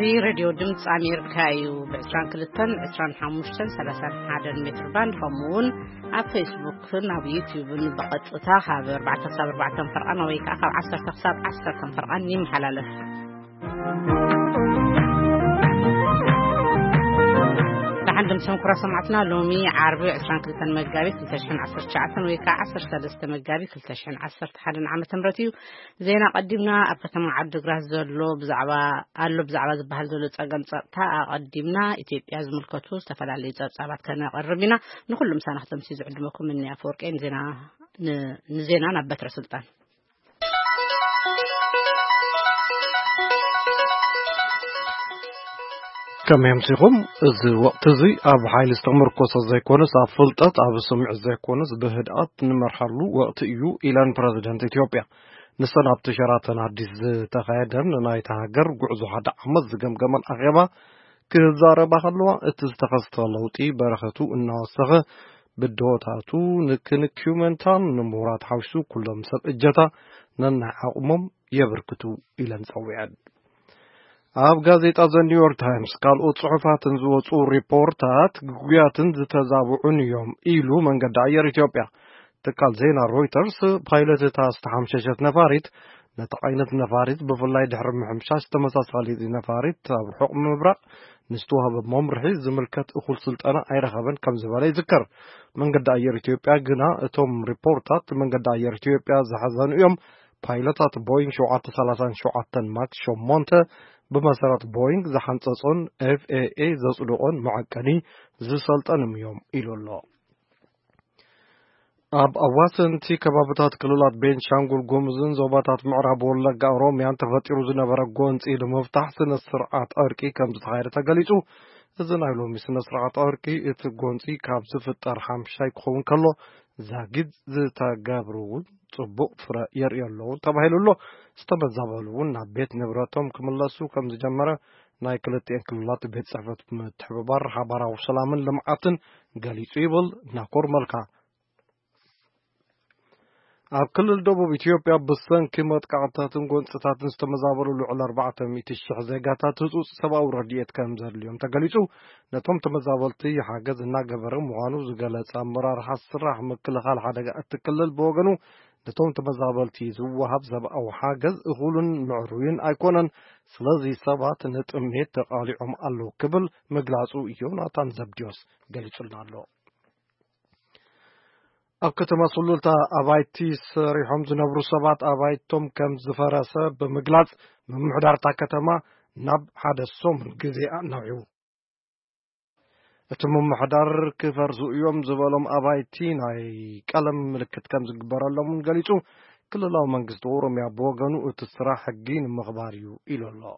زي راديو دمت أمريكايو بعشران كلتن عشران حموشتن سلاسان حادن متر باند فمون على فيسبوك على يوتيوب نبقت تاخا بربعة صاب بربعة فرقان ويك آخر 10 تخصاب 10 فرقان نيم حلاله عندهم سمكرة سمعتنا لومي عربي عشان كلتن مجابي كلتشحن 10 شعثن ويكا 10 سادسة مجابي كلتشحن 10 حدن عام تمرتيو زينا قدمنا أبكتم عبد الجراز زلو بزعبا قالوا بزعبا زبهل زلو تأجن تا قدمنا إثيوبيا زملكتو استفاد على زعبات كنا قربنا نقول مسانة تمسيز عندكم مني أفورك إن زينا نبتر سلطان كم يمسكهم إذ وقت زي أب حيل استمر قصة زي كونس أفلتت أب سمع زي كونس بهدأت نمرحلو وقت يو إلى بريزيدنت إثيوبيا نسنا بتشاراتنا ديز تغيرن نايتهاجر جوزو حدا أحمد زجم جمال أغيبا كزارة بحلوة اتستخدت اللوتي برختو الناصغة بدوتاتو نكنكيومنتان نمورات حوشو كلهم سب إجتا ننع أمم يبركتو إلى نسويعد أب غازيتا ذا نيويورك تايمز قال صحفات زوصو ريبورتات غياتن زتزابعون يوم إيلو من قد عير إثيوبيا تقال زينا رويترز بايلوت تاستحم شاشة نفاريت نتقينت نفاريت بفلاي دحر محمشاش تمساسالي نفاريت بحكم مبرق نستوها بممرحي زملكت أخول سلطانة أي رخبا كم زبالي ذكر من قد عير إثيوبيا قنا اتهم ريبورتات من قد عير إثيوبيا زحزان يوم بايلوتات بوينغ شوعات 30 ماكس شومونتا بمسارات بوينغ زحنصصون FAA زصلقون معقني زسلطن يوم إلو الله أب أواسن تي كبابتات كلولات بين شانغول غومزن زوباتات معرب ولغا روميان تفطيرو زنبره غونص إلى مفتاح سن السرعات أركي كم تغير تغليصو إذن أيلو مسن السرعات أركي اتغونصي كاب زفطر حمشاي كون كلو زاغد زتاغابرو صبق فرا يريالو تبهيلو استبزابلو بيت نبراتهم كملاسو كم زجمره ناي كلتين كلات بيت صحفت متحبار حبارا وسلامن لمعتن غليصو يبل ناكور ملكا ኣብ ክልል ደቡብ ኢትዮጵያ ብሰንኪ መጥቃዕታትን ጎንፅታትን ዝተመዛበሉ ልዑል 400,000 ዜጋታት ህፁፅ ሰብኣዊ ረድኤት ከም ዘድልዮም ተገሊጹ ነቶም ተመዛበልቲ ሓገዝ እናገበረ ምዃኑ ዝገለጸ ኣመራርሓ ስራሕ ምክልኻል ሓደጋ እትክልል ብወገኑ ነቶም ተመዛበልቲ ዝወሃብ ሰብኣዊ ሓገዝ እኹልን ምዕሩይን ኣይኮነን ስለዚ ሰባት ንጥሜት ተቃሊዖም ኣለዉ ክብል ምግላጹ ዮናታን ዘብዲዮስ ገሊጹልና ኣሎ أكتم سلطة أبايتي سريحهم زنبرو سبات أبايتهم كم زفراسة بمجلس من محضر تاكتما نب حدث سوم جزء نوعو أتم محضر كفرزو يوم زبالهم أبايتي ناي كلام ملكت كم زجبر الله من قليتو كل الله من قصدورهم يا بوغانو اتسرا حقين مخباريو إلى الله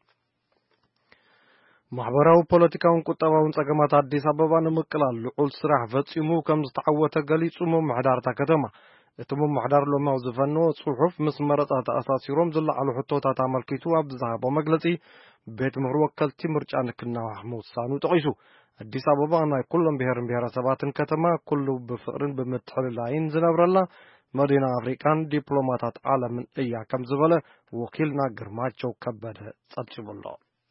ማህበራዊ ፖለቲካውን ቁጠባውን ጸገማት አዲስ አበባ ንምቅላል ልዑል ስራሕ ፈጽሙ ከም ዝተዓወተ ገሊጹ መምሕዳርታ ከተማ እቲ መምሕዳር ሎማው ዝፈኖ ጽሑፍ ምስ መረጻት ኣሳሲሮም ዝለዓሉ ሕቶታት ኣመልኪቱ ኣብ ዝሃቦ መግለጺ ቤት ምክሪ ወከልቲ ምርጫ ንክናዋሕ ምውሳኑ ጠቂሱ አዲስ አበባ ናይ ኩሎም ብሔርን ብሔረሰባትን ከተማ ኩሉ ብፍቅርን ብምትሕልላይን ዝነብረላ መዲና አፍሪካን ዲፕሎማታት ዓለምን እያ ከም ዝበለ ወኪልና ግርማቸው ከበደ ጸብጽብሎ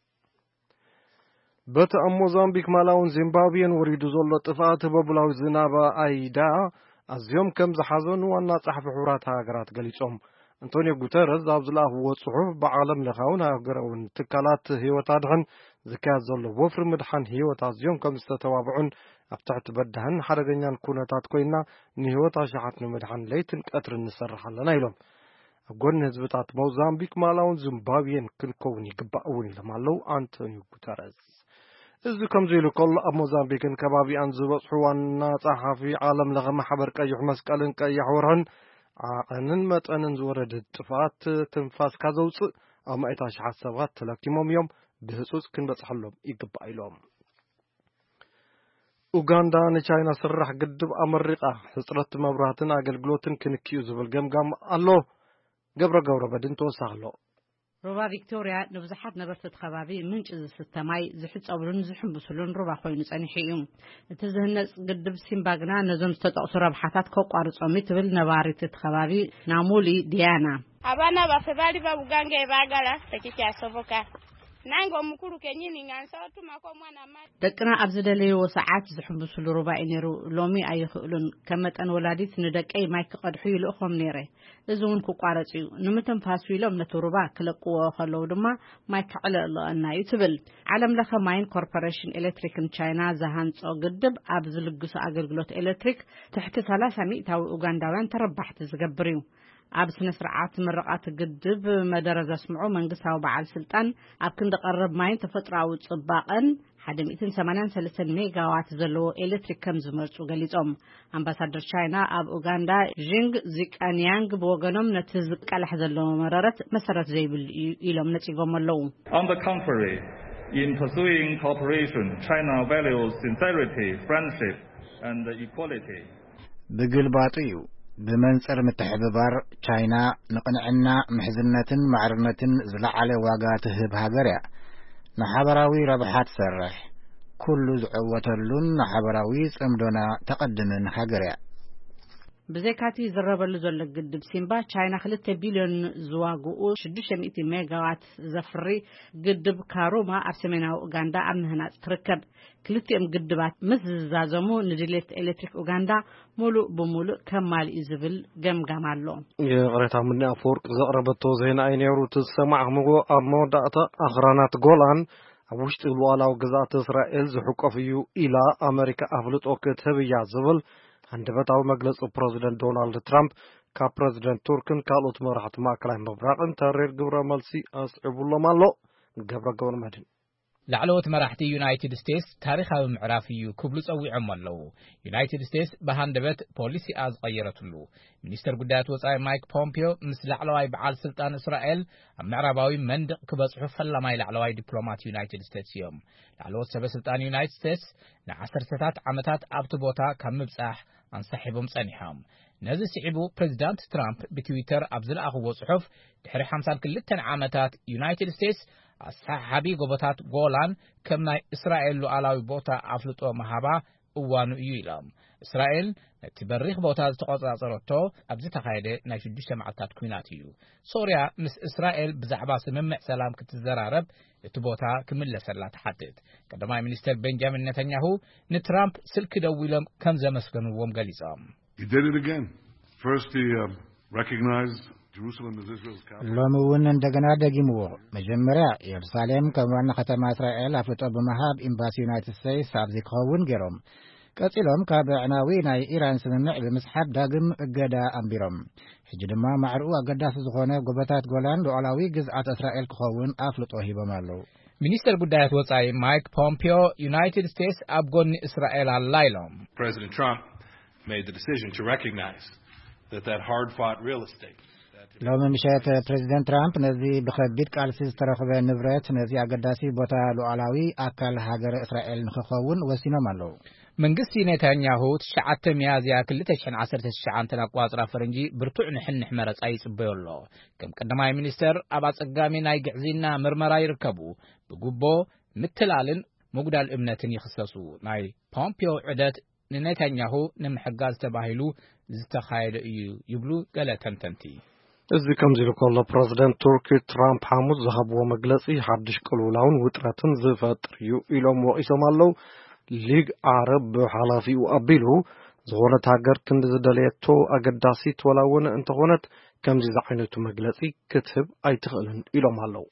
በተሞዛምቢክ ማላውን ዚምባብዌን ወሪዱ ዘሎ ጥፋት በብላው ዝናባ አይዳ አዝዮም ከም ዝሓዘኑ ዋና ጸሐፊ ሕብራት ሃገራት ገሊጾም አንቶኒዮ ጉተረስ ኣብ ዝለኣኽዎ ጽሑፍ ብዓለም ለኻውን ሃገራውን ትካላት ህይወት ኣድሕን ዝካየድ ዘሎ ወፍሪ ምድሓን ህይወት ኣዝዮም ከም ዝተተባብዑን ኣብ ትሕቲ በዳህን ሓደገኛን ኩነታት ኮይና ንህይወት ኣሽሓት ንምድሓን ለይትን ቀትርን ንሰርሕ ኣለና ኢሎም ኣብ ጎኒ ህዝብታት ሞዛምቢክ ማላውን ዚምባብዌን ክንከውን ይግባእ እውን ኢሎም ኣለው አንቶኒዮ ጉተረስ እዚ ከም ዘይሉ ከሎ ኣብ ሞዛምቢክን ከባቢኣን ዝበፅሑ ዋና ጸሓፊ ዓለም ለኸ ማሕበር ቀይሕ መስቀልን ቀይሕ ወርሕን ዓቐንን መጠንን ዝወረደ ጥፋት ትንፋስ ካዘውፅእ ኣብ ማእታ ሽሓት ሰባት ተለኪሞም እዮም ብህፁፅ ክንበፅሐሎም ይግባእ ኢሎም ኡጋንዳ ንቻይና ስራሕ ግድብ ኣመሪቃ ሕፅረት መብራህትን ኣገልግሎትን ክንክዩ ዝብል ገምጋም ኣሎ ገብረ በድን ተወሳኺ ኣሎ روبا فيكتوريا نبزحات نبرت خبابي منش الستماي زحت أولن زحم بسلون روبا خوين صنيحيهم تزهنس قدب سيمباغنا نزم استطاع ربحات كوك أرز أميت بالنبارة خبابي نامولي ديانا أبانا بفبالي بابوغانجي باغالا تكيكي أسوبوكا دكنا أبزدلي وساعات زحمة سلوربا إنيرو لومي أي خلون كمت أن ولاديت ندك مايك قد حيل أخم نيره إذون كقارتيو نمتن فاسويلو من توربا كلقوا خلو دما مايك على الله أن يتبل عالم لخ ماين كوربوريشن إلكتريك إن تشاينا زهانس أو قدب أبزل جسا أجرجلوت إلكتريك تحت 300 تاو أوغنداوان تربحت زجبريو عبس نسرعات مرقات الجدب مدرج اسمعوا من قصة وبعال سلطان أكن قرب ماين تفترة وتصباقا حد 283 ميجا وات زلو إلكتريك كم زمرت وقاليتهم أمباسادر تشاينا أب أوغندا جينغ زيك أنيانغ بوغنم نتزك على حزلو مرارت مسرت زي بالإيلم نتيجهم اللون. On the contrary, in pursuing cooperation, China values sincerity, friendship, and equality. بقلباتيو بمنصر متحببار تشاينا نقنعنا محزنة معرنة زلعلى واقاته بهاجرة نحبراوي ربحات سرح كل زعوتلون نحبراوي سمدونا تقدم هاجرة بزكاتي زربل زول قدب سيمبا تشاينا 3 بليون زواغو 600 ميجا وات زفري قدب كاروما أرسمينا أوغندا أمهنا تركب كلتهم قدبات مثل زازمو نجلت إلكتريك أوغندا مولو بمولو كمال إزبل جمالو قريتها من أفورك زقربتو زين أينيرو تسمع مغو أمودات أخرانات غولان وشت الوالا وجزات إسرائيل زحق فيو إلى أمريكا أفلت أوكتها بيعزبل عند بتاع مجلس البريزيدنت دونالد ترامب كبريزيدنت تركن كالوت مرحة ما كلام مبرقن ترير جبرا مالسي أصعب الله مالو جبرا جون مدن لعلوت مرحتي يونايتد ستيتس تاريخها معرفي كبلس أو عمله يونايتد ستيتس بهندبت بوليسي از غيرتلو منستر قدات وصاي مايك بومبيو مثل لعلواي بعال سلطان إسرائيل معرباوي مندق كبصحف فلما لعلواي دبلومات يونايتد ستيتس يوم لعلوت سبب سلطان يونايتد ستيتس نعسر ستات عمتات أبتبوتا كمبصح انسحبهم صنيحهم نزل سعبو بريزيدنت ترامب بتويتر أبزل أخو صحف تحري 50 كلتن عمتات يونايتد ستيتس أصحابي قبطات غولان كمنا إسرائيل لعلاوي بوتا أفلطو مهابا أوانو يويلام إسرائيل تبريخ بوتا تقوطا صرطو أبزي تخايدي نايشو دوشة معتات كويناتيو سوريا مس إسرائيل بزعبا سممع سلام كتزرارب تبوتا كمل سلا تحدد قدماء منستر بنجامين نتنياهو نترامب سلك دويلم كم زمسكنو ومغاليزام He did it again. First he recognized Jerusalem as Israel's capital. لومون እንደገና ደግሞው መጀመሪያ ኢየሩሳሌም ከዋና ከተማ እስራኤል አፍጦ በመሃብ ኤምባሲ ዩናይትድ ስቴትስ አብዚ ከውን ገሮም ቀጥሎም ካብዕናዊ ናይ ኢራን ስምምዕ በመስሐብ ዳግም እገዳ አንቢሮም ሕጂ ድማ ማዕርኡ አገዳስ ዝኾነ ጎበታት ጎላን ሉዓላዊ ግዝአት እስራኤል ከውን አፍልጦ ሂበማለው ሚኒስተር ጉዳያት ወጻይ ማይክ ፖምፒዮ ዩናይትድ ስቴትስ አብጎን እስራኤል አላይሎም President Trump made the decision to recognize that hard-fought real estate لو مشيت بريزيدنت ترامب نزي بخبيت قالسي ترخبه نبرت نزي አገዳሲ ቦታ ሉዓላዊ አካል ሀገር እስራኤል ንخخون ወሲኖም አለው መንግስቲ ኔታንያሁ ተሻዓተ ሚያዝያ 2019 ተናቋጽራ ፈረንጂ ብርቱዕ ንሕንሕ መረጻ ይጽበየሎ ከም ቀዳማይ ሚኒስተር አባጸጋሚ ናይ ግዕዚና ምርመራ ይርከቡ ብጉቦ ምትላልን መጉዳል እምነትን ይخصሱ ናይ ፖምፒዮ ዕደት ንኔታንያሁ ንምሕጋዝ ተባሂሉ ዝተኻየደ እዩ ይብሉ ገለ ተንተንቲ እዚ ከምዚ ልኮሎ ፕሬዝዳንት ቱርኪ ትራምፕ ሐሙስ ዝሃብዎ መግለጺ ሓድሽ ቅልውላውን ውጥረትን ዝፈጥር እዩ ኢሎም ወቂሶም ኣለው ሊግ ዓረብ ሓላፊኡ ኣቢሉ ዝኾነት ሃገር ክንዲ ዝደለየቶ ኣገዳሲ ተወላወነ እንተኾነት ከምዚ ዝዓይነቱ መግለጺ ክትህብ ኣይትኽእልን ኢሎም ኣለው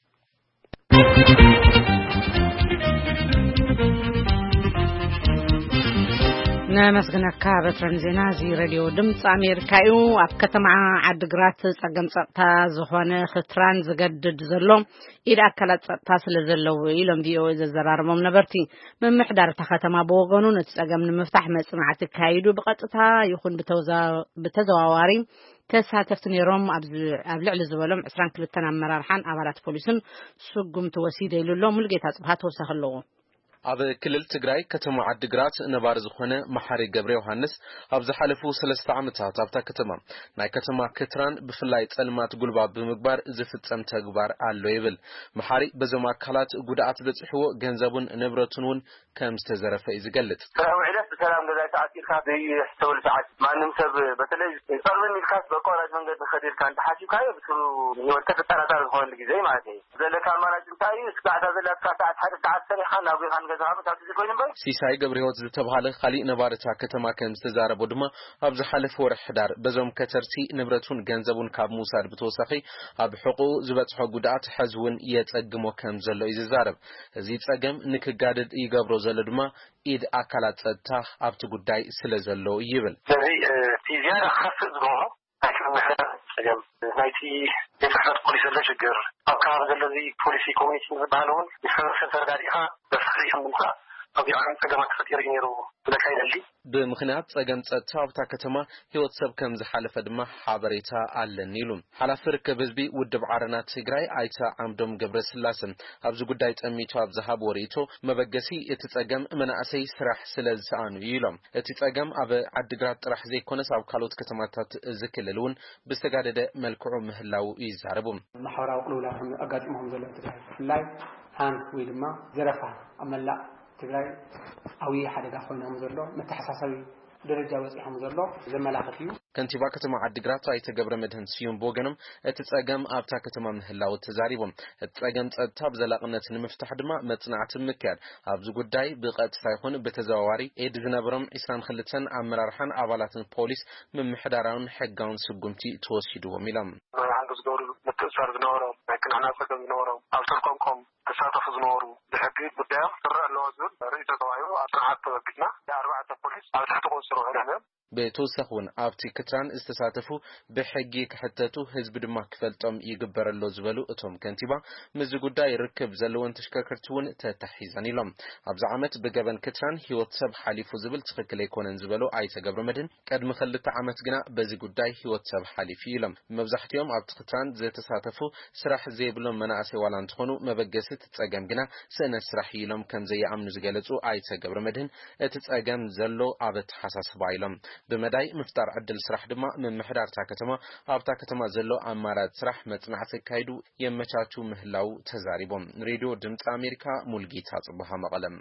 نمسغنك بترنزينا زي راديو دمص أمريكايو أبكتم عدقرات صقم صقتا زخوانة خطران زقدد زلوم إذا أكلت تصل زلو إلهم ديو إذا الزرار ممنبرتي من محدار تختم بوغنو نتسقم نمفتح مسمعة كايدو بقطتها يخون بتزواري تساتفتني روم أبلع لزولهم عسران كلتنا مرارحان أبارات بوليسن سقم توسيدي للوم لقيت أصبحات وسخلوه ኣብ ክልል ትግራይ ከተማ ዓዲግራት ነባር ዝኾነ መሓሪ ገብረ ዮሐንስ ኣብ ዝሓለፉ 3 ዓመታት ኣብታ ከተማ ናይ ከተማ ክትራን ብፍላይ ጸልማት ጉልባት ብምግባር ዝፍጸም ተግባር ኣሎ ይብል መሓሪ በዞም አካላት ጉድኣት በጽሕዎ ገንዘቡን ንብረቱን ከም ዝተዘረፈ ይገልጽ ሰራዊት ሰላም ገዛ ተዓጢካ ዘይሕተወል ሰዓት ማንም ሰብ በተለይ ጸርበን ይልካስ በቆራጭ መንገድ ከዲር ካንተ ሓሲብካዮ ብስሩ ህይወት ተጠራጣሪ ዝኾነ ግዜ ማለት እዩ ዘለካ አማራጭ እንታይ እስካዕታ ዘለካ ሰዓት ሓደ ሰዓት ሰሪኻ ናብ ቢኻን ገዛ ሃብታት ዝኮይን በይ ሲሳይ ገብረ ህይወት ዝተባሃለ ኻሊእ ነባርታ ከተማ ከም ዝተዛረበ ድማ ኣብ ዝሓለፈ ወርሒ ሕዳር በዞም ከተርቲ ንብረቱን ገንዘቡን ካብ ሙሳድ ብተወሳኺ ኣብ ሕቁ ዝበጽሖ ጉድኣት ሕዝውን የጸግሞ ከም ዘሎ ይዛረብ እዚ ጸገም ንክጋድድ ይገብሮ ዘሎ ድማ ኢድ አካላት ጸጥታ ኣብቲ ጉዳይ ስለ ዘሎ ይብል እዚ ቲዚያራ خاص ዝገሞ ጸገም ናይቲ የፍሕት ፖሊስ ለሽግር ኣብ ከባቢ ዘለዚ ፖሊሲ ኮሚኒቲ ዝበሃለውን ይፈርሰ ተርዳዲኻ በፍሪህ ምንሳ ኣብ ያዕን ጸገማት ፈጥር ይነሩ ለካይደሊ ብምኽንያት ጸገም ጸጥታ ኣብታ ከተማ ህይወት ሰብ ከም ዝሓለፈ ድማ ሓበሬታ ኣለኒ ኢሉ ሓላፊ ርክብ ህዝቢ ውድብ ዓረና ትግራይ ኣይታ ዓምዶም ገብረስላሴ ኣብዚ ጉዳይ ጠሚቱ ኣብ ዝሃብ ወሬቶ መበገሲ እቲ ጸገም መናእሰይ ስራሕ ስለ ዝሰኣኑ ኢሎም እቲ ጸገም ኣብ ዓዲግራት ጥራሕ ዘይኮነስ ኣብ ካልኦት ከተማታት ዝክልልን ብዝተጋደደ መልክዑ ምህላው ይዛረቡ ማሕበራዊ ቅልውላው ኣጋጢሞም ዘሎ ትግራይ ፍላይ ሃን ወይ ድማ ዘረፋ ኣመላእ ትግራይ ኣዊ ሓደጋ ኮይኖም ዘሎ መተሓሳሰቢ ደረጃ ወጽሖም ዘሎ ዘመላኽት እዩ ከንቲባ ከተማ ዓዲግራት ኣይተ ገብረ መድህን ስዩም ቦገኖም እቲ ጸገም ኣብታ ከተማ ምህላው ተዛሪቦም እቲ ጸገም ጸጥታ ብዘላቅነት ንምፍታሕ ድማ መጽናዕቲ ምክያድ ኣብዚ ጉዳይ ብቐጥታ ይኹን በተዘዋዋሪ ኤድ ዝነበሮም 22 ኣመራርሓን ኣባላትን ፖሊስ ምምሕዳራውን ሕጋውን ስጉምቲ ተወሲድዎም ኢሎም አንዱ ዝገብሩ ምትእስሳር ዝነበሮም ናይ ቅንዕና ጸገም ዝነበሮም ኣብ ተልቆምቆም ተሳተፉ ዝነበሩ ብሕጊ ጉዳዮም ትረአ ኣለዎ ዝብል ርእይቶ ተባሂሉ ኣብ ስርዓት ተበጊስና 4 ፖሊስ ኣብ ትሕቲ ቁፅር ውዕሎም በተወሰኹን ኣብቲ ክትራን ዝተሳተፉ ብሕጊ ክሕተቱ ህዝቢ ድማ ክፈልጦም ይግበረሎ ዝበሉ እቶም ከንቲባ ምዝ ጉዳይ ርክብ ዘለዎን ተሽከርከርቲውን ተታሒዘን ኢሎም ኣብዚ ዓመት ብገበን ክትራን ህይወት ሰብ ሓሊፉ ዝብል ትኽክል ኣይኮነን ዝበሉ ኣይተ ገብረ መድህን ቀድሚ 2 ዓመት ግና በዚ ጉዳይ ህይወት ሰብ ሓሊፉ ኢሎም መብዛሕትኦም ኣብቲ ክትራን ዝተሳተፉ ስራሕ ዘይብሎም መናእሰይ ዋላ እንትኾኑ መበገሲት ጸገም ግና ስእነት ስራሕ ኢሎም ከም ዘይኣምኑ ዝገለጹ ኣይተ ገብረ መድህን እቲ ጸገም ዘሎ ኣብ ተሓሳስባ ኢሎም በመዳይ ምፍጣር ዕድል ስራሕ ድማ መምሕዳርታ ከተማ ኣብታ ከተማ ዘሎ አማራጭ ስራሕ መጽናዕቲ ካይዱ የመቻቹ ምህላው ተዛሪቦም ሬዲዮ ድምጽ አሜሪካ ሙልጌታ ጽቡሃ መቀለም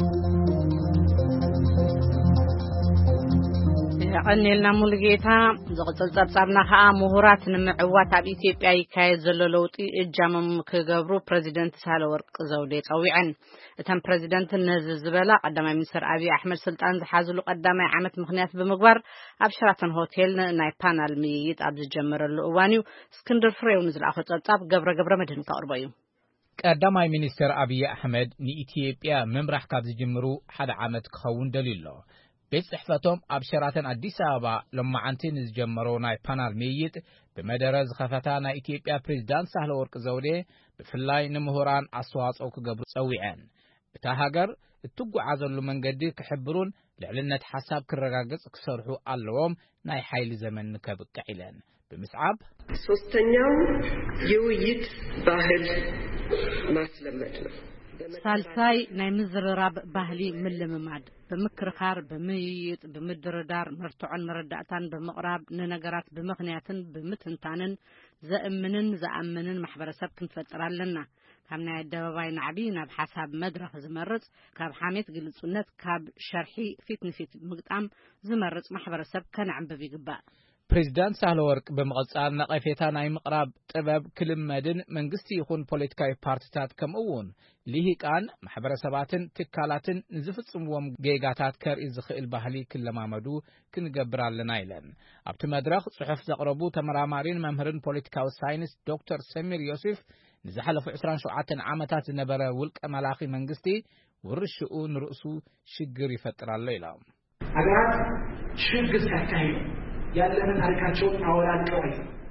ቀኒልና ሙልጌታ ዝቅጽል ጸብጻብና ከዓ ምሁራት ንምዕዋት ኣብ ኢትዮጵያ ይካየድ ዘሎ ለውጢ እጃሞም ክገብሩ ፕሬዚደንት ሳህለወርቅ ዘውዴ ጸዊዐን እተን ፕሬዚደንት ነዚ ዝበላ ቀዳማይ ሚኒስትር አብይ አሕመድ ስልጣን ዝሓዝሉ ቀዳማይ ዓመት ምክንያት ብምግባር ኣብ ሸራተን ሆቴል ናይ ፓናል ምይይጥ ኣብ ዝጀመረሉ እዋን እዩ እስክንድር ፍሬው ንዝለኣኸ ጸብጻብ ገብረ መድህን ከቅርቦ እዩ ቀዳማይ ሚኒስትር አብይ አሕመድ ንኢትዮጵያ ምምራሕ ካብ ዝጅምሩ ሓደ ዓመት ክኸውን ደሊሎ ቤት ጽሕፈቶም ኣብ ሸራተን አዲስ አበባ ለማዓንቲ ንዝጀመሮ ናይ ፓናል ምይይጥ በመደረ ዝኸፈታ ናይ ኢትዮጵያ ፕሬዝዳንት ሳህለወርቅ ዘውዴ ብፍላይ ንምሁራን ኣስተዋጽኦ ክገብሩ ጸዊዐን እታ ሃገር እትጓዓዘሉ መንገዲ ክሕብሩን ልዕልነት ሓሳብ ክረጋገጽ ክሰርሑ ኣለዎም ናይ ኃይል ዘመን ከብቅዕ ኢለን በምስዓብ ሶስተኛው የውይይት ባህል ማስለመድ ነው ሳልሳይ ናይ ምዝርራብ ባህሊ ምልምማድ ብምክርኻር ብምይይጥ ብምድርዳር መርትዖን መረዳእታን ብምቕራብ ንነገራት ብምኽንያትን ብምትንታንን ዘእምንን ዘኣምንን ማሕበረሰብ ክንፈጥር ኣለና ካብ ናይ ኣደባባይ ናዕቢ ናብ ሓሳብ መድረኽ ዝመርጽ ካብ ሓሜት ግልጽነት ካብ ሸርሒ ፊት ንፊት ምግጣም ዝመርጽ ማሕበረሰብ ከነዕንብብ ይግባእ ፕሬዝዳንት ሳህለወርቅ በመቐጻል ነቐፌታ ናይ ምቕራብ ጥበብ ክልመድን መንግስቲ ይኹን ፖለቲካዊ ፓርቲታት ከምኡውን ልሂቃን ማሕበረሰባትን ትካላትን ንዝፍጽምዎም ጌጋታት ከርኢ ዝኽእል ባህሊ ክለማመዱ ክንገብር ኣለና ኢለን ኣብቲ መድረኽ ጽሑፍ ዘቕረቡ ተመራማሪን መምህርን ፖለቲካዊ ሳይንስ ዶክተር ሰሚር ዮሴፍ ንዝሓለፉ 27 ዓመታት ዝነበረ ውልቀ መላኺ መንግስቲ ውርሽኡ ንርእሱ ሽግር ይፈጥር ኣሎ ኢሎም አገራት ሽግር ሲያካሂዱ ያለንን ታሪካቸው አወላቀው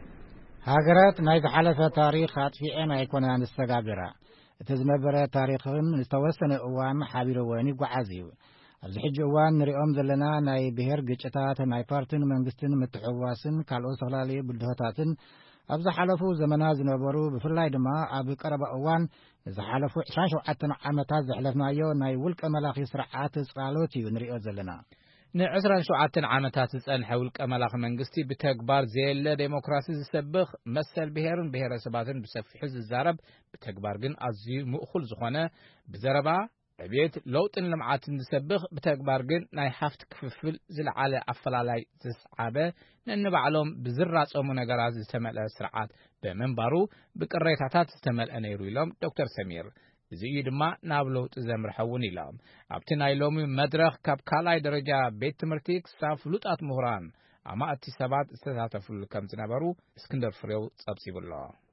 ሃገራት ናይ ዝሓለፈ ታሪኽ ኣጥፊዐን ኣይኮነን ዝተጋገራ እቲ ዝነበረ ታሪኽን ዝተወሰነ እዋን ሓቢረወን ይጓዓዝ እዩ ኣብዚ ሕጂ እዋን ንሪኦም ዘለና ናይ ብሔር ግጭታት ናይ ፓርቲን መንግስትን ምትሕውዋስን ካልኦት ዝተፈላለዩ ብልሆታትን ኣብዛ ሓለፉ ዘመናት ዝነበሩ ብፍላይ ድማ ኣብ ቀረባ እዋን ዝሓለፉ 27 ዓመታት ዘሕለፍናዮ ናይ ውልቀ መላኺ ስርዓት ጽላሎት እዩ ንሪኦ ዘለና ን27 ዓመታት ዝጸንሐ ውልቀ መላኺ መንግስቲ ብተግባር ዘየለ ዴሞክራሲ ዝሰብኽ መሰል ብሔርን ብሔረሰባትን ብሰፊሑ ዝዛረብ ብተግባር ግን ኣዝዩ ምእኹል ዝኾነ ብዘረባ ዕብየት ለውጥን ልምዓትን ዝሰብኽ ብተግባር ግን ናይ ሃፍቲ ክፍፍል ዝለዓለ ኣፈላላይ ዝስዓበ ነንባዕሎም ብዝራጸሙ ነገራት ዝተመልአ ስርዓት ብምንባሩ ብቅሬታታት ዝተመልአ ነይሩ ኢሎም ዶክተር ሰሚር እዚ ድማ ናብ ለውጢ ዘምርሐውን ኢሎም ኣብቲ ናይ ሎሚ መድረኽ ካብ ካልኣይ ደረጃ ቤት ትምህርቲ ክሳብ ፍሉጣት ምሁራን ኣማእቲ ሰባት ዝተሳተፍሉ ከም ዝነበሩ እስክንደር ፍሬው ጸብጺቡሎ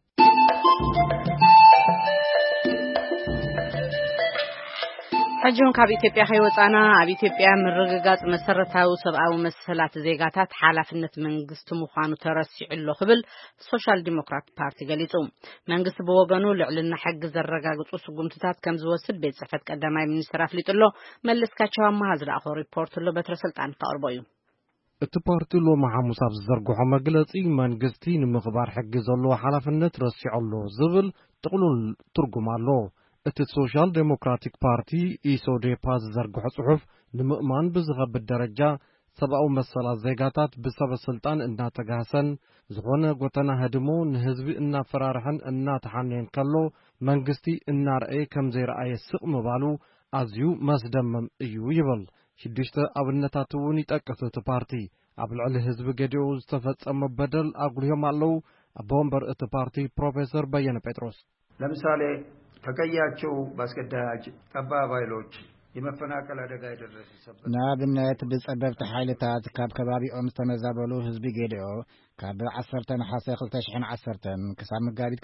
ሕጂውን ካብ ኢትዮጵያ ከይወፃና ኣብ ኢትዮጵያ ምርግጋጽ መሰረታዊ ሰብኣዊ መሰላት ዜጋታት ሓላፍነት መንግስቲ ምዃኑ ተረሲዑሎ ክብል ሶሻል ዲሞክራት ፓርቲ ገሊጹ መንግስቲ ብወገኑ ልዕልና ሕጊ ዘረጋግጹ ስጉምትታት ከም ዝወስድ ቤት ጽሕፈት ቀዳማይ ሚኒስትር ኣፍሊጡሎ መለስካቸው ኣማሃ ዝለኣኾ ሪፖርት ሎ በትረ ስልጣን ከቕርቦ እዩ እቲ ፓርቲ ሎሚ ሐሙስ ኣብ ዝዘርግሖ መግለጺ መንግስቲ ንምኽባር ሕጊ ዘለዎ ሓላፍነት ረሲዑሎ ዝብል ጥቕሉል ትርጉም ኣሎ እቲ ሶሻል ዴሞክራቲክ ፓርቲ ኢሶዴፓ ዝዘርግሖ ጽሑፍ ንምእማን ብዝኸብድ ደረጃ ሰብኣዊ መሰላት ዜጋታት ብሰበ ስልጣን እናተጋህሰን ዝኾነ ጎተና ህድሞ ንህዝቢ እናፈራርሐን እናተሓነየን ከሎ መንግስቲ እናርአየ ከም ዘይረኣየ ስቕ ምባሉ ኣዝዩ መስደመም እዩ ይብል ሽዱሽተ ኣብነታት እውን ይጠቅስ እቲ ፓርቲ ኣብ ልዕሊ ህዝቢ ገዲኡ ዝተፈጸመ በደል አጉልዮም አለው አቦንበር እቲ ፓርቲ ፕሮፌሰር በየነ ጴጥሮስ ለምሳሌ ተቀያቸው ባስገዳጅ ጠባብ ኃይሎች የመፈናቀል አደጋ የደረሰበት ናብነት በጸበብት ኃይልታት ካብ ከባቢኦም ተመዛበሉ ህዝቢ ገዲኦ ካብ 10 ነሐሴ 2010 ክሳብ መጋቢት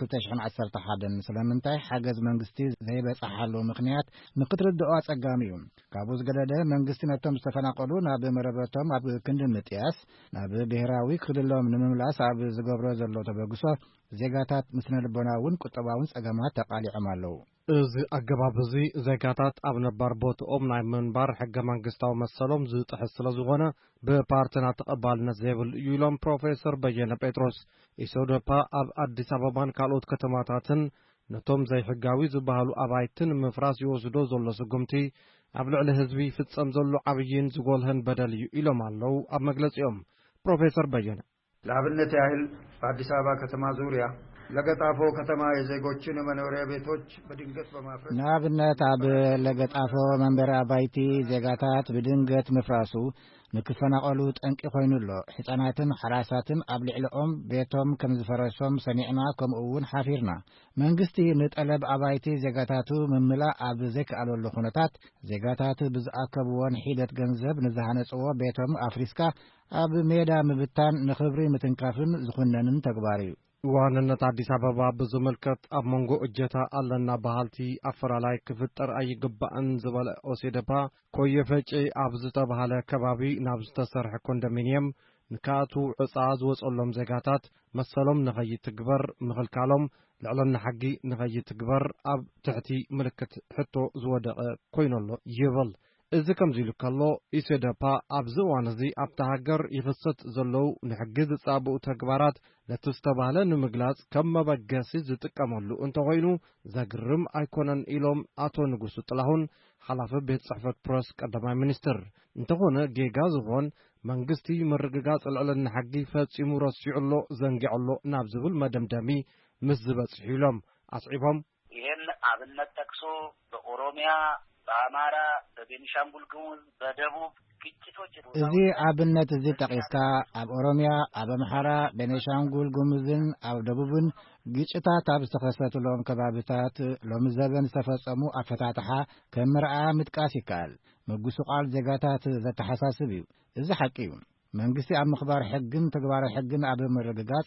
2011 ስለምንታይ ሓገዝ መንግስቲ ዘይበጻሓሉ ምክንያት ንክትርድኦ አጸጋሚ እዩ ካብኡ ዝገደደ መንግስቲ ነቶም ዝተፈናቀሉ ናብ መረበቶም ኣብ ክንዲ ምጥያስ ናብ ብሔራዊ ክልሎም ንምምላስ ኣብ ዝገብሮ ዘሎ ተበግሶ ዜጋታት ምስነልቦናውን ቁጠባውን ጸገማት ተቃሊዖም አለው እዚ አገባብ እዚ ዜጋታት ኣብ ነባር ቦታኦም ናይ መንባር ሕገ መንግስታዊ መሰሎም ዝጥሕስ ስለዝኾነ ብፓርቲና ተቐባልነት ዘይብል እዩ ኢሎም ፕሮፌሰር በየነ ጴጥሮስ ኢሶዴፓ ኣብ አዲስ አበባን ካልኦት ከተማታትን ነቶም ዘይሕጋዊ ዝበሃሉ አባይትን ምፍራስ ይወስዶ ዘሎ ስጉምቲ ኣብ ልዕሊ ህዝቢ ፍጸም ዘሎ ዓብይን ዝጎልህን በደል እዩ ኢሎም አለው ኣብ መግለጺኦም ፕሮፌሰር በየነ ለአብነት ያህል በአዲስ አበባ ከተማ ዙሪያ ለገጣፎ ከተማ የዜጎችን መኖሪያ ቤቶች በድንገት በማፍረስ ናብነት አብ ለገጣፎ መንበረ አባይቲ ዜጋታት በድንገት መፍራሱ ንክፈናቀሉ ጠንቂ ኮይኑሎ ህፃናትን ሓራሳትን ኣብ ልዕሊኦም ቤቶም ከም ዝፈረሶም ሰሚዕና ከምኡውን ሓፊርና መንግስቲ ንጠለብ አባይቲ ዜጋታቱ መምላ ኣብ ዘይከኣለሉ ኩነታት ዜጋታት ብዝኣከብዎን ሂደት ገንዘብ ንዝሃነጽዎ ቤቶም አፍሪስካ ኣብ ሜዳ ምብታን ንኽብሪ ምትንካፍን ዝኹነንን ተግባር እዩ ዋንነት አዲስ አበባ ብዝመልከት ኣብ መንጎ እጀታ አለና ባህልቲ አፈራላይ ክፍጠር አይግባእን ዝበለ ኦሴደፓ ኮየፈጪ ኣብ ዝተባሃለ ከባቢ ናብ ዝተሰርሐ ኮንዶሚኒየም ንካቱ ዕፃ ዝወጸሎም ዜጋታት መሰሎም ንኸይትግበር ምኽልካሎም ልዕልና ሓጊ ንኸይትግበር ኣብ ትሕቲ ምልክት ሕቶ ዝወደቐ ኮይነሎ ይብል እዚ ከም ዝኢሉ ከሎ ኢሶዴፓ ኣብ ዝዋን እዚ ኣብታ ሃገር ይፍሰት ዘለው ንሕጊ ዝጻብኡ ተግባራት ነቲ ዝተባህለ ንምግላጽ ከም መበገሲ ዝጥቀመሉ እንተኾይኑ ዘግርም ኣይኮነን ኢሎም ኣቶ ንጉሱ ጥላሁን ሓላፊ ቤት ጽሕፈት ፕረስ ቀዳማይ ሚኒስትር እንተኾነ ጌጋ ዝኾን መንግስቲ ምርግጋጽ ልዕልና ሓጊ ፈጺሙ ረሲዑሎ ዘንጊዕሎ ናብ ዝብል መደምደሚ ምስ ዝበጽሑ ኢሎም አጽዒፎም ይህን ኣብነት ጠቅሶ በኦሮሚያ በአማራ በቤኒሻንጉል ጉሙዝ በደቡብ ግጭቶች እዚ ኣብነት እዚ ጠቂስካ ኣብ ኦሮሚያ ኣብ አምሓራ ቤኒሻንጉል ጉሙዝን ኣብ ደቡብን ግጭታት ኣብ ዝተኸሰተሎም ከባቢታት ሎሚ ዘበን ዝተፈጸሙ ኣፈታትሓ ከም መርኣያ ምጥቃስ ይከኣል መጉሱ ቃል ዜጋታት ዘተሓሳስብ እዩ እዚ ሓቂ እዩ መንግስቲ ኣብ ምኽባር ሕግን ተግባር ሕግን ኣብ ምርግጋጽ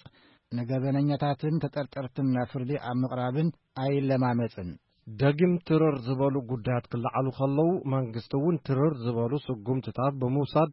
ነገበነኛታትን ተጠርጠርትን ናብ ፍርዲ ኣብ ምቕራብን ኣይለማመጽን ዳግም ትርር ዝበሉ ጉዳያት ክለዓሉ ከለው መንግስቲ እውን ትርር ዝበሉ ስጉምትታት ብምውሳድ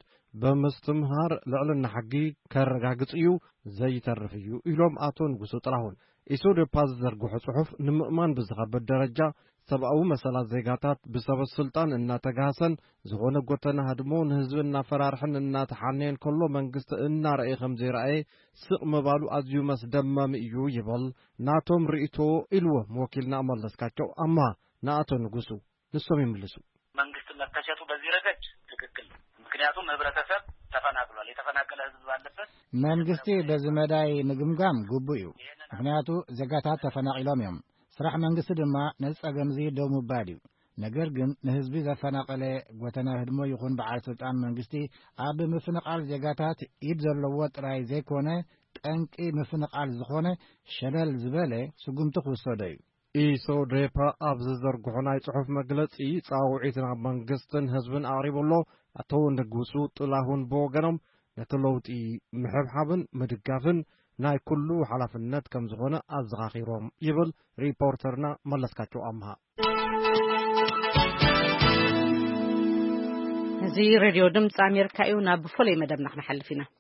በምስትምሃር ልዕልና ሓጊ ከረጋግጽ እዩ ዘይተርፍ እዩ ኢሎም ኣቶ ንጉሱ ጥላሁን ኢሶዴፓ ዝዘርግሖ ጽሑፍ ንምእማን ብዝኸብድ ደረጃ ሰብአዊ መሰላት ዜጋታት ብሰበ ስልጣን እናተጋሰን ዝኾነ ጎተና ህድሞ ንህዝብ እናፈራርሕን እናተሓነየን ከሎ መንግስቲ እናረአየ ከም ዘይረአየ ስቕ ምባሉ ኣዝዩ መስደመም እዩ ይብል ናቶም ርእቶ ኢልዎም ወኪልና መለስካቸው አማ ናአቶ ንጉሱ ንሶም ይምልሱ መንግስት መተቸቱ በዚህ ረገድ ትክክል ምክንያቱም ህብረተሰብ ተፈናቅሏል የተፈናቀለ ህዝብ ባለበት መንግስቲ በዝመዳይ ንግምጋም ጉቡዩ ምክንያቱ ዜጋታት ተፈናቅሎም እዮም ስራሕ መንግስቲ ድማ ነጸገምዚ ደሙ ባዲው ነገር ግን ንህዝቢ ዘፈናቀለ ጎተና ህድሞ ይኹን በዓል ስልጣን መንግስቲ ኣብ ምፍንቃል ዜጋታት ኢድ ዘለዎ ጥራይ ዘይኮነ ጠንቂ ምፍንቃል ዝኾነ ሸለል ዝበለ ስጉምቲ ክውሰዶ እዩ ኢሶዴፓ ኣብ ዝዘርግሖ ናይ ጽሑፍ መግለጺ ጻውዒት ናብ መንግስትን ህዝብን ኣቕሪቡሎ ኣቶ ንጉሱ ጥላሁን ብወገኖም ነቲ ለውጢ ምሕብሓብን ምድጋፍን ናይ ኩሉ ሓላፍነት ከም ዝኾነ ኣዘኻኺሮም ይብል ሪፖርተርና መለስካቸው ኣምሃ እዚ ሬድዮ ድምፂ ኣሜሪካ እዩ ናብ ፍሉይ መደብና ክንሓልፍ ኢና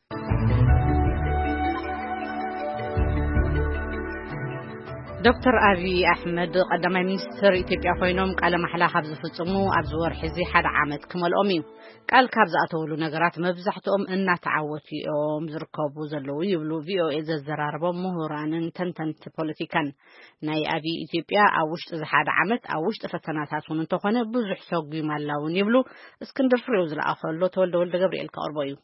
ዶክተር አብይ አሕመድ ቀዳማይ ሚኒስትር ኢትዮጵያ ኮይኖም ቃለ መሕላ ካብ ዝፍጽሙ ኣብ ዝወርሒ እዚ ሓደ ዓመት ክመልኦም እዩ ቃል ካብ ዝኣተውሉ ነገራት መብዛሕትኦም እናተዓወቱ እዮም ዝርከቡ ዘለዉ ይብሉ ቪኦኤ ዘዘራርቦም ምሁራንን ተንተንቲ ፖለቲካን ናይ አብይ ኢትዮጵያ ኣብ ውሽጢ እዚ ሓደ ዓመት ኣብ ውሽጢ ፈተናታት እውን እንተኾነ ብዙሕ ሰጉም ኣላውን ይብሉ እስክንድር ፍሬው ዝለኣኸሎ ተወልደ ወልደ ገብርኤል ከቅርቦ እዩ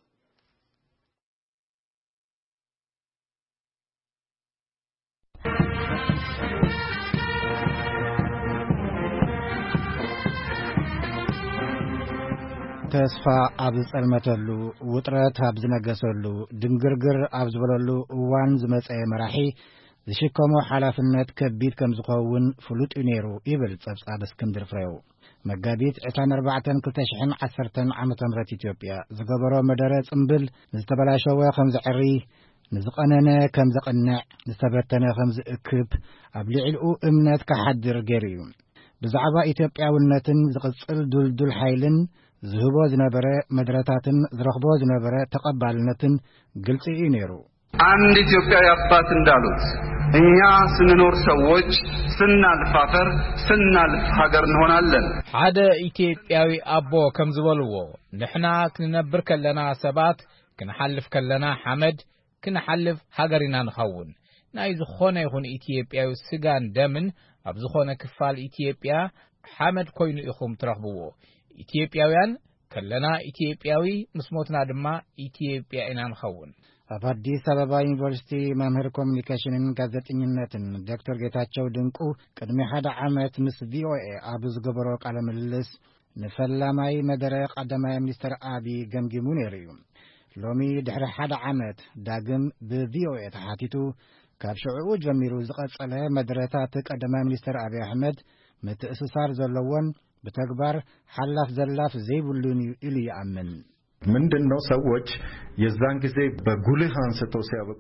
ተስፋ ኣብ ዝጸልመተሉ ውጥረት ኣብ ዝነገሰሉ ድንግርግር ኣብ ዝበለሉ እዋን ዝመጸ መራሒ ዝሽከሞ ሓላፍነት ከቢድ ከም ዝኸውን ፍሉጥ ነይሩ ይብል ጸብጻብ እስክንድር ፍሬው መጋቢት 24/2010 ዓመተ ምህረት ኢትዮጵያ ዝገበሮ መደረ ጽምብል ዝተበላሸወ ከም ዝዕሪ ንዝቐነነ ከም ዘቕንዕ ዝተበተነ ከም ዝእክብ ኣብ ልዕሊኡ እምነት ከሓድር ገይሩ እዩ ብዛዕባ ኢትዮጵያውነትን ዝቕጽል ዱልዱል ኃይልን ዝህቦ ዝነበረ መድረታትን ዝረኽቦ ዝነበረ ተቀባልነትን ግልጽ እዩ ነይሩ አንድ ኢትዮጵያዊ አባት እንዳሉት እኛ ስንኖር ሰዎች ስናልፍ አፈር ስናልፍ ሀገር እንሆናለን ሓደ ኢትዮጵያዊ አቦ ከም ዝበልዎ ንሕና ክንነብር ከለና ሰባት ክንሓልፍ ከለና ሓመድ ክንሓልፍ ሃገርና ንኸውን ናይ ዝኾነ ይኹን ኢትዮጵያዊ ስጋን ደምን ኣብ ዝኾነ ክፋል ኢትዮጵያ ሓመድ ኮይኑ ኢኹም ትረኽብዎ ኢትዮጵያውያን ከለና ኢትዮጵያዊ ምስሞትና ድማ ኢትዮጵያ ኢና ንኸውን ኣብ አዲስ አበባ ዩኒቨርሲቲ መምህር ኮሙኒኬሽንን ጋዜጠኝነትን ዶክተር ጌታቸው ድንቁ ቅድሚ ሓደ ዓመት ምስ ቪኦኤ ኣብ ዝገበሮ ቃለ ምልልስ ንፈላማይ መደረ ቀዳማይ ሚኒስትር አብይ ገምጊሙ ነይሩ እዩ ሎሚ ድሕሪ ሓደ ዓመት ዳግም ብቪኦኤ ተሓቲቱ ካብ ሽዑኡ ጀሚሩ ዝቐጸለ መደረታት ቀዳማይ ሚኒስትር አብይ አሕመድ ምትእስሳር ዘለዎን በተግባር ሐላፍ ዘላፍ ዘይብሉን ኢሉ ያምን ምንድነው ሰዎች የዛን ጊዜ በጉልህ አንስተው ሲያበቁ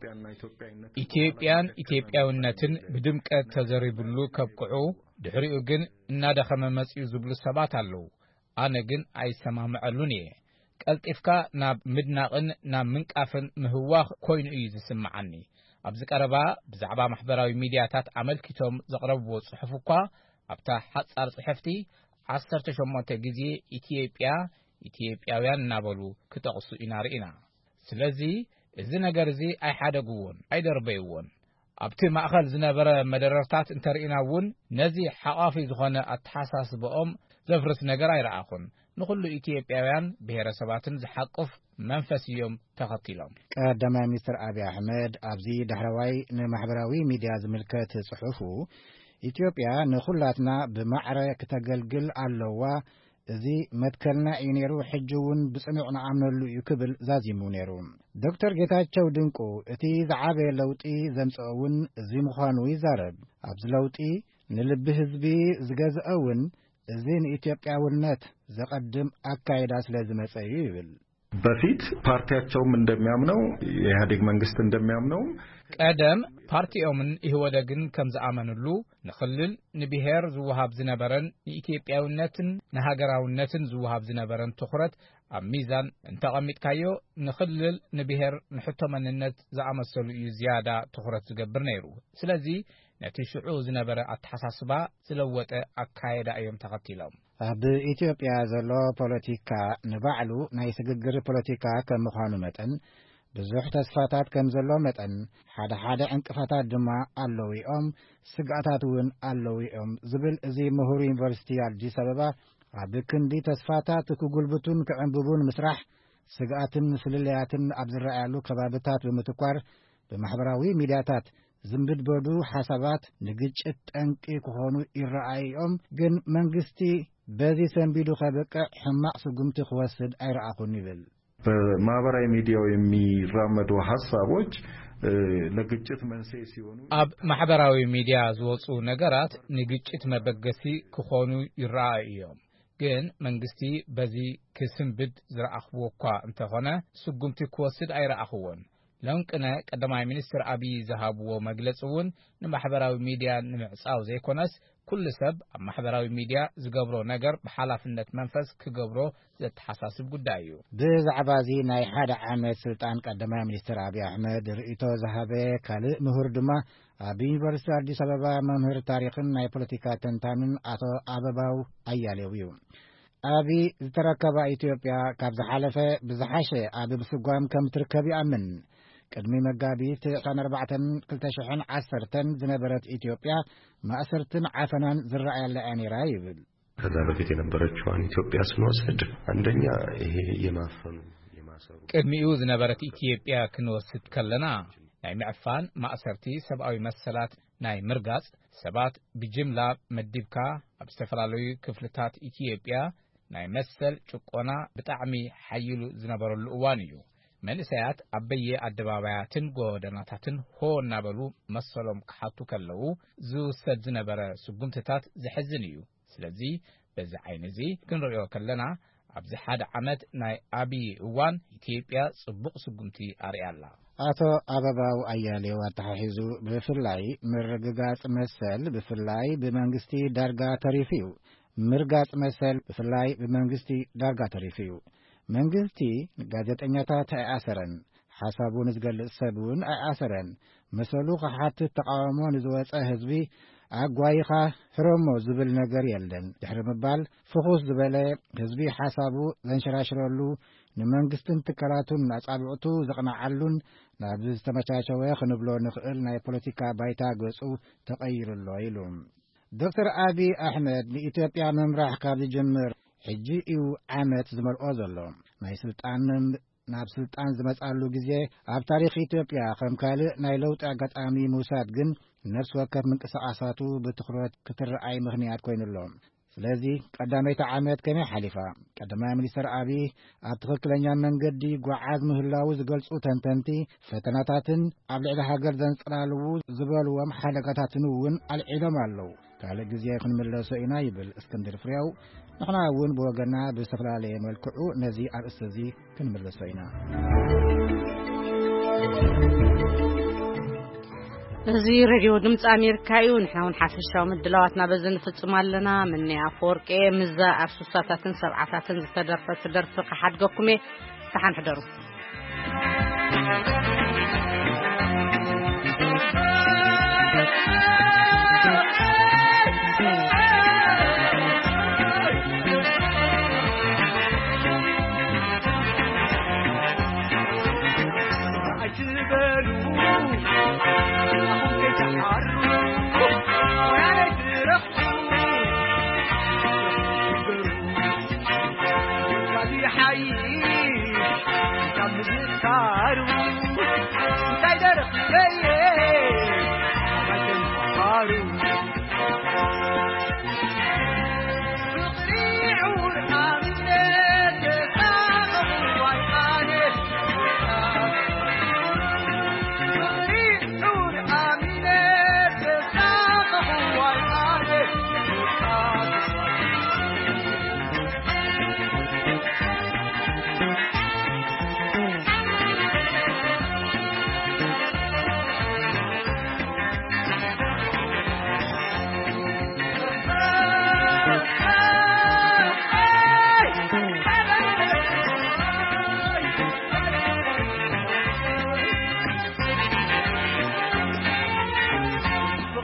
ኢትዮጵያን ኢትዮጵያውነትን በድምቀት ተዘሪብሉ ከብቁዑ ድሕሪኡ ግን እናደኸመ መጽኡ ዝብሉ ሰባት አለው አነ ግን አይሰማምዐሉን ቀልጢፍካ ናብ ምድናቅን ናብ ምንቃፍን ምህዋኽ ኮይኑ እዩ ዝስምዓኒ ኣብዚ ቀረባ ብዛዕባ ማሕበራዊ ሚድያታት አመልኪቶም ዘቅረብዎ ጽሑፍ እኳ ኣብታ ሓጻር ጽሕፍቲ 18 ጊዜ ኢትዮጵያውያን እናበሉ ክጠቕሱ ኢና ርኢና ስለዚ እዚ ነገር እዚ ኣይሓደግዎን ኣይደርበይዎን ኣብቲ ማእኸል ዝነበረ መደረርታት እንተርኢናውን ነዚ ሓቃፊ ዝኾነ ኣተሓሳስበኦም ዘፍርስ ነገር ኣይረኣኹን ንኹሉ ኢትዮጵያውያን ብሔረሰባትን ዝሓቅፍ መንፈስ እዮም ተኸቲሎም ቀዳማይ ሚኒስትር አብይ አሕመድ ኣብዚ ዳህራዋይ ንማሕበራዊ ሚድያ ዝምልከት ጽሑፉ ኢትዮጵያ ንኹላትና ብማዕረ ከተገልግል ኣለዋ እዚ መትከልና እዩ ነይሩ ሕጂውን ብጽኑዕ ንኣምነሉ እዩ ክብል ዛዚሙ ነይሩ ዶክተር ጌታቸው ድንቁ እቲ ዝዓበየ ለውጢ ዘምጽአውን እዚ ምዃኑ ይዛረብ ኣብዚ ለውጢ ንልቢ ህዝቢ ዝገዝአውን እዚ ንኢትዮጵያውነት ዘቀድም አካይዳ ስለ ዝመጸ እዩ ይብል በፊት ፓርቲያቸውም እንደሚያምነው የኢህአዴግ መንግስት እንደሚያምነው ቀደም ፓርቲኦምን ይህወደግን ከም ዝኣመንሉ ንኽልል ንብሔር ዝወሃብ ዝነበረን ንኢትዮጵያውነትን ንሃገራውነትን ዝወሃብ ዝነበረን ትኹረት ኣብ ሚዛን እንተቐሚጥካዮ ንኽልል ንብሔር ንሕቶ መንነት ዝኣመሰሉ እዩ ዝያዳ ትኹረት ዝገብር ነይሩ ስለዚ نتشعو زنبرة أتحساسبا زلوة أكايدا أيام تغطيلهم بإثيوبيا زلو بوليتيكا نبعلو نايسججر بوليتيكا كمخانو متن بزح تسفاتات كم زلو متن حدا انقفاتات دما اللويهم سقعتاتون اللويهم زبل ازي مهور يونيفرسيتي አዲስ አበባ አብክንዲ ተስፋታት ኩጉልብቱን ከዕንብቡን ምስራህ ስጋትን ስለለያትን አብዝራያሉ ከባብታት በመተቋር በማህበራዊ ሚዲያታት ዝምብድበዱ ሐሳባት ንግጭት ጠንቂ ከሆኑ ይራአይኦም ግን መንግስቲ በዚህ ሰንቢዱ ከበቀ ሕማቅ ስጉምት ክወስድ አይራአኹን ይብል በማህበራዊ ሚዲያው የሚራመዱ ሐሳቦች ለግጭት መንስኤ ሲሆኑ አብ ማህበራዊ ሚዲያ ዝወጹ ነገራት ንግጭት መበገሲ ክኾኑ ይራአይኦም ግን መንግስቲ በዚህ ክስምብድ ዝራአኽዎኳ እንተኾነ ስጉምቲ ክወስድ አይራአኽዎን ለንቅነ ቀዳማይ ሚኒስትር አብይ ዘሃብዎ መግለጽውን ንማህበራዊ ሚዲያ ንምዕጻው ዘይኮነስ ኩሉ ሰብ ኣብ ማህበራዊ ሚዲያ ዝገብሮ ነገር በሐላፍነት መንፈስ ክገብሮ ዘተሐሳስብ ጉዳይ እዩ ብዛዕባ እዚ ናይ ሓደ ዓመት ስልጣን ቀዳማይ ሚኒስትር አብይ አሕመድ ርእይቶ ዝሃበ ካልእ ምሁር ድማ ኣብ ዩኒቨርሲቲ አዲስ አበባ መምህር ታሪኽን ናይ ፖለቲካ ተንታንን አቶ አበባው አያሌው እዩ አብይ ዝተረከባ ኢትዮጵያ ካብ ዝሓለፈ ብዝሓሸ ኣብ ብስጓም ከም ትርከብ ይኣምን ቅድሚ መጋቢት 2010 ዝነበረት ኢትዮጵያ ማእሰርትን ዓፈናን ዝረአያለ አኔራ ይብል ከዛ በፊት የነበረችዋን ኢትዮጵያ ስንወስድ አንደኛ ይሄ የማፈኑ የማሰሩ ቅድሚው ዝነበረት ኢትዮጵያ ክንወስድ ከለና ናይ ምዕፋን ማእሰርቲ ሰብአዊ መሰላት ናይ ምርጋጽ ሰባት ብጅምላ መዲብካ ኣብ ዝተፈላለዩ ክፍልታት ኢትዮጵያ ናይ መሰል ጭቆና ብጣዕሚ ሓይሉ ዝነበረሉ እዋን እዩ መንእሰያት አበየ አደባባያትን ጎደናታትን ሆ እናበሉ መሰሎም ከሓቱ ከለው ዝውሰድ ዝነበረ ስጉምትታት ዝሕዝን እዩ ስለዚ በዚ ዓይነዚ ክንሪኦ ከለና ኣብዚ ሓደ ዓመት ናይ አብይ እዋን ኢትዮጵያ ጽቡቕ ስጉምቲ አርያላ አቶ አበባው አያሌው አተሐይዙ በፍላይ ምርግጋጽ መሰል በፍላይ በመንግስቲ ዳርጋ ተሪፊው ምርጋጽ መሰል በፍላይ በመንግስቲ ዳርጋ ተሪፊው መንግስቲ ጋዜጠኛታት አይአሰረን ሐሳቡን ዝገልጽ ሰቡን አይአሰረን መሰሉ ከሓት ተቃውሞን ዝወፀ ህዝቢ አጓይኻ ፍሮሞ ዝብል ነገር የለን ድሕሪ ምባል ፍኹስ ዝበለ ህዝቢ ሐሳቡ ዘንሸራሽረሉ ንመንግስትን ትካላቱን አጻብዕቱ ዘቕናዓሉን ናብ ዝተመቻቸወ ክንብሎ ንኽእል ናይ ፖለቲካ ባይታ ገጹ ተቀይሩሎ ኢሉ ዶክተር አብይ አሕመድ ንኢትዮጵያ መምራሕ ካብ ዝጅምር ሕጂ እዩ ዓመት ዝመልኦ ዘሎ ናይ ስልጣንን ናብ ስልጣን ዝመጻሉ ጊዜ ኣብ ታሪኽ ኢትዮጵያ ከም ካልእ ናይ ለውጢ አጋጣሚ ሙሳድ ግን ነፍስ ወከፍ ምንቅስቃሳቱ ብትኹረት ክትረአይ ምኽንያት ኮይኑሎም ስለዚ ቀዳመይቲ ዓመት ከመይ ሓሊፋ ቀዳማይ ሚኒስትር አብይ ኣብ ትክክለኛ መንገዲ ጓዓዝ ምህላው ዝገልጹ ተንተንቲ ፈተናታትን ኣብ ልዕሊ ሃገር ዘንጽላልዉ ዝበልዎም ሓደጋታትን እውን አልዒሎም ኣለዉ ካልእ ጊዜ ክንምለሶ ኢና ይብል እስክንድር ፍሬው ንሕና እውን ብወገና ብዝተፈላለየ መልክዑ ነዚ ኣርእስቲ እዚ ክንምለሶ ኢና እዚ ሬድዮ ድምፂ አሜሪካ እዩ ንሕና እውን ሓፈሻዊ ምድላዋትና በዚ ንፍጽም ኣለና ምንያ አፈወርቄ ምዛ ኣርሱሳታትን ሰብዓታትን ዝተደርፈት ደርፊ ከሓድገኩም ተሓንሕደሩ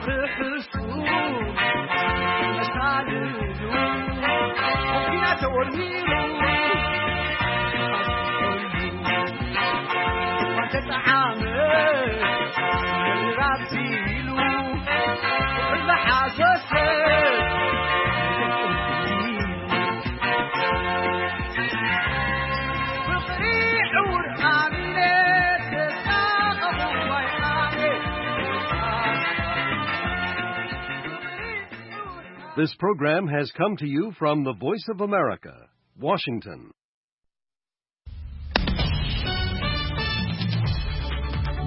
This program has come to you from the Voice of America, Washington.